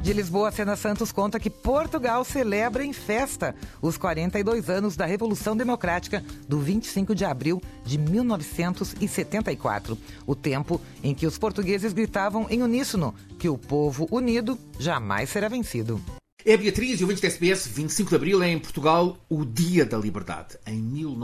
De Lisboa, Sena Santos conta que Portugal celebra em festa os 42 anos da Revolução Democrática do 25 de abril de 1974. O tempo em que os portugueses gritavam em uníssono que o povo unido jamais será vencido. É a Beatriz e o 20 da SBS, 25 de abril, é em Portugal o Dia da Liberdade. Em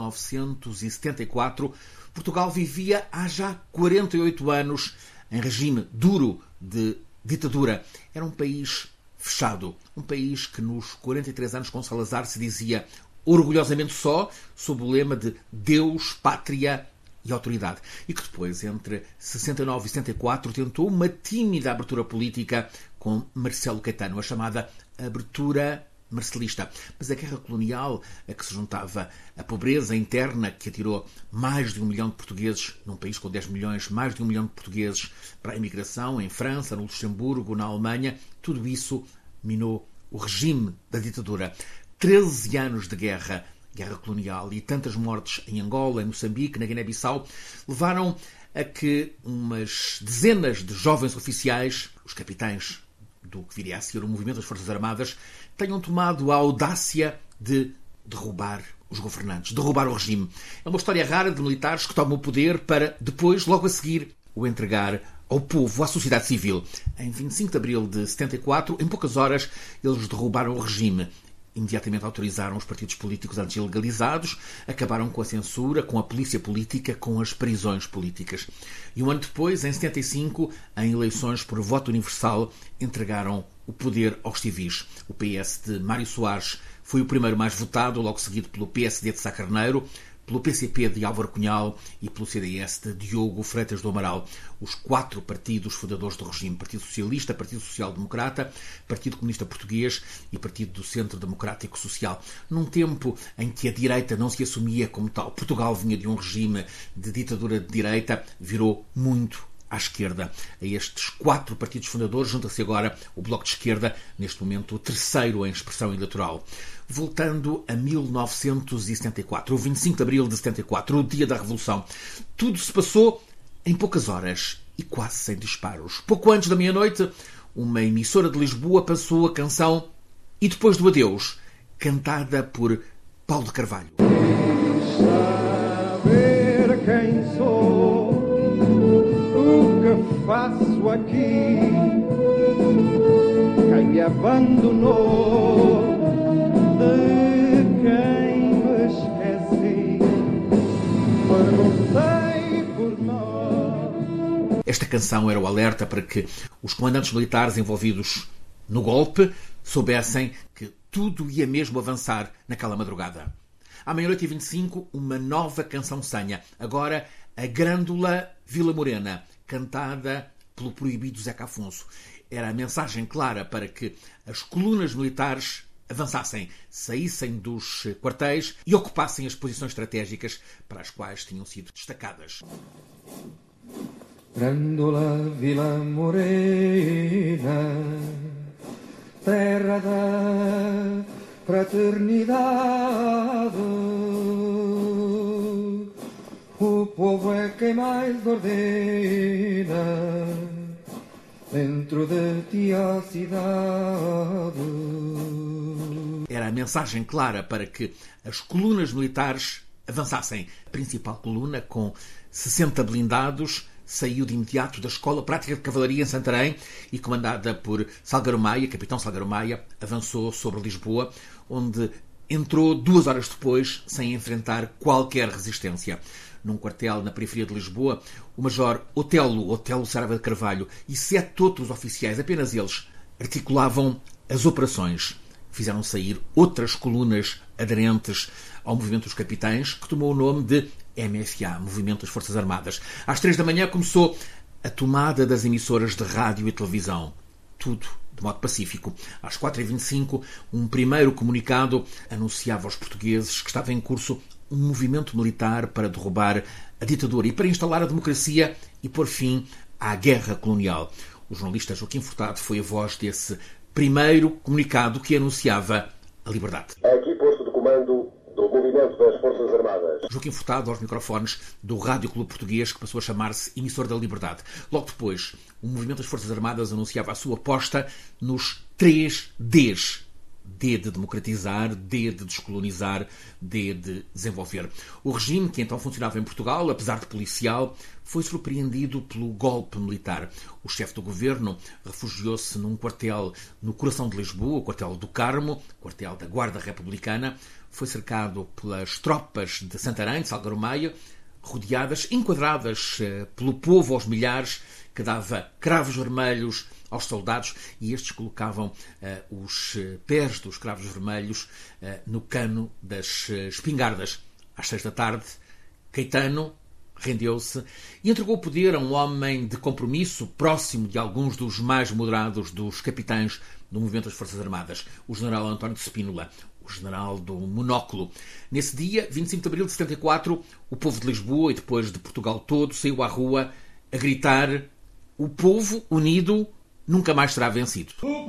1974, Portugal vivia há já 48 anos em regime duro de ditadura. Era um país fechado, um país que nos 43 anos com Salazar se dizia orgulhosamente só, sob o lema de Deus, Pátria e Autoridade. E que depois, entre 69 e 74, tentou uma tímida abertura política com Marcelo Caetano, a chamada abertura marcelista. Mas a guerra colonial, a que se juntava a pobreza interna, que atirou mais de 1 milhão de portugueses, num país com 10 milhões, mais de 1 milhão de portugueses para a imigração, em França, no Luxemburgo, na Alemanha, tudo isso minou o regime da ditadura. 13 anos de guerra colonial e tantas mortes em Angola, em Moçambique, na Guiné-Bissau, levaram a que umas dezenas de jovens oficiais, os capitães do que viria a ser o movimento das Forças Armadas, tenham tomado a audácia de derrubar os governantes, derrubar o regime. É uma história rara de militares que tomam o poder para depois, logo a seguir, o entregar ao povo, à sociedade civil. Em 25 de abril de 74, em poucas horas, eles derrubaram o regime. Imediatamente autorizaram os partidos políticos antes ilegalizados, acabaram com a censura, com a polícia política, com as prisões políticas. E um ano depois, em 75, em eleições por voto universal, entregaram o poder aos civis. O PS de Mário Soares foi o primeiro mais votado, logo seguido pelo PSD de Sá Carneiro, pelo PCP de Álvaro Cunhal e pelo CDS de Diogo Freitas do Amaral. Os 4 partidos fundadores do regime: Partido Socialista, Partido Social Democrata, Partido Comunista Português e Partido do Centro Democrático Social. Num tempo em que a direita não se assumia como tal, Portugal vinha de um regime de ditadura de direita, virou muito à esquerda. A estes 4 partidos fundadores junta-se agora o Bloco de Esquerda, neste momento o terceiro em expressão eleitoral. Voltando a 1974, o 25 de abril de 74, o dia da Revolução, tudo se passou em poucas horas e quase sem disparos. Pouco antes da meia-noite, uma emissora de Lisboa passou a canção E Depois do Adeus, cantada por Paulo de Carvalho. Saber quem sou, o que faço aqui, quem me abandonou, de quem me esqueci, perguntei por nós. Esta canção era o alerta para que os comandantes militares envolvidos no golpe soubessem que tudo ia mesmo avançar naquela madrugada. À meia-noite e 25, uma nova canção-senha. Agora, a Grândola Vila Morena, cantada pelo proibido Zeca Afonso. Era a mensagem clara para que as colunas militares avançassem, saíssem dos quartéis e ocupassem as posições estratégicas para as quais tinham sido destacadas. Grândola Vila Morena, terra da fraternidade, o povo é quem mais ordena, dentro de ti a cidade. Era a mensagem clara para que as colunas militares avançassem. A principal coluna, com 60 blindados, saiu de imediato da Escola Prática de Cavalaria em Santarém e, comandada por Salgueiro Maia, capitão Salgueiro Maia, avançou sobre Lisboa, onde entrou 2 horas depois, sem enfrentar qualquer resistência. Num quartel na periferia de Lisboa, o major Otelo Saraiva de Carvalho e 7 outros oficiais, apenas eles, articulavam as operações. Fizeram sair outras colunas aderentes ao movimento dos capitães, que tomou o nome de MFA, Movimento das Forças Armadas. Às 3 da manhã começou a tomada das emissoras de rádio e televisão. Tudo de modo pacífico. Às 4h25, um primeiro comunicado anunciava aos portugueses que estava em curso um movimento militar para derrubar a ditadura e para instalar a democracia e pôr fim à guerra colonial. O jornalista Joaquim Furtado foi a voz desse primeiro comunicado que anunciava a liberdade. Aqui posto de comando do Movimento das Forças Armadas. Joaquim Furtado aos microfones do Rádio Clube Português, que passou a chamar-se Emissor da Liberdade. Logo depois, o Movimento das Forças Armadas anunciava a sua aposta nos 3 Ds. D de democratizar, D de descolonizar, D de desenvolver. O regime, que então funcionava em Portugal, apesar de policial, foi surpreendido pelo golpe militar. O chefe do governo refugiou-se num quartel no coração de Lisboa, o quartel do Carmo, quartel da Guarda Republicana. Foi cercado pelas tropas de Santarém, de Salgueiro Maia, rodeadas, enquadradas pelo povo aos milhares, que dava cravos vermelhos aos soldados, e estes colocavam os pés dos cravos vermelhos no cano das espingardas. Às 6 da tarde, Caetano rendeu-se e entregou o poder a um homem de compromisso próximo de alguns dos mais moderados dos capitães do movimento das Forças Armadas, o general António de Spínola, o general do monóculo. Nesse dia, 25 de abril de 74, o povo de Lisboa e depois de Portugal todo saiu à rua a gritar: o povo unido nunca mais será vencido. O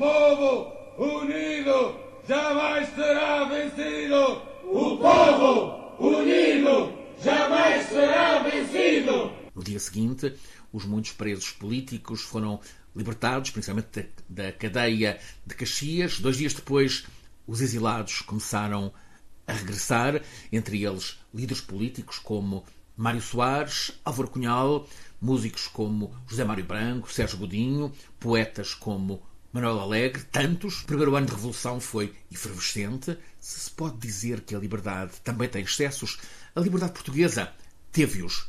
povo unido jamais será vencido. O povo unido jamais será vencido. No dia seguinte, os muitos presos políticos foram libertados, principalmente da cadeia de Caxias. 2 dias depois, os exilados começaram a regressar, entre eles líderes políticos como Mário Soares, Álvaro Cunhal, músicos como José Mário Branco, Sérgio Godinho, poetas como Manuel Alegre, tantos. O primeiro ano de Revolução foi efervescente. Se pode dizer que a liberdade também tem excessos, a liberdade portuguesa teve-os,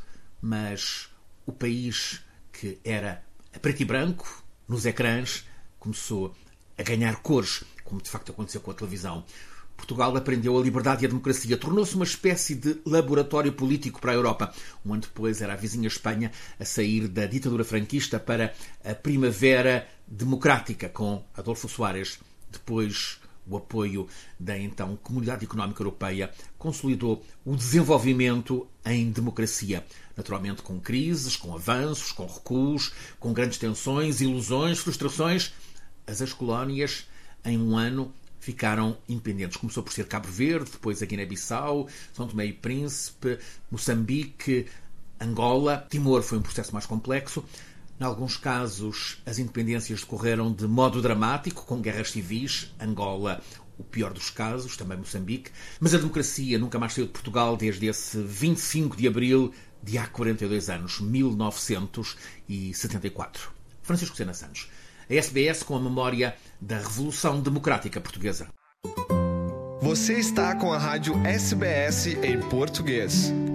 mas o país que era a preto e branco, nos ecrãs, começou a ganhar cores, como de facto aconteceu com a televisão. Portugal aprendeu a liberdade e a democracia. Tornou-se uma espécie de laboratório político para a Europa. Um ano depois era a vizinha Espanha a sair da ditadura franquista para a primavera democrática com Adolfo Suárez. Depois, o apoio da então Comunidade Económica Europeia consolidou o desenvolvimento em democracia. Naturalmente com crises, com avanços, com recuos, com grandes tensões, ilusões, frustrações. As ex-colónias, em um ano, ficaram independentes. Começou por ser Cabo Verde, depois a Guiné-Bissau, São Tomé e Príncipe, Moçambique, Angola. Timor foi um processo mais complexo. Em alguns casos, as independências decorreram de modo dramático, com guerras civis. Angola, o pior dos casos, também Moçambique. Mas a democracia nunca mais saiu de Portugal desde esse 25 de abril de há 42 anos, 1974. Francisco Sena Santos. A SBS com a memória da Revolução Democrática Portuguesa. Você está com a rádio SBS em português.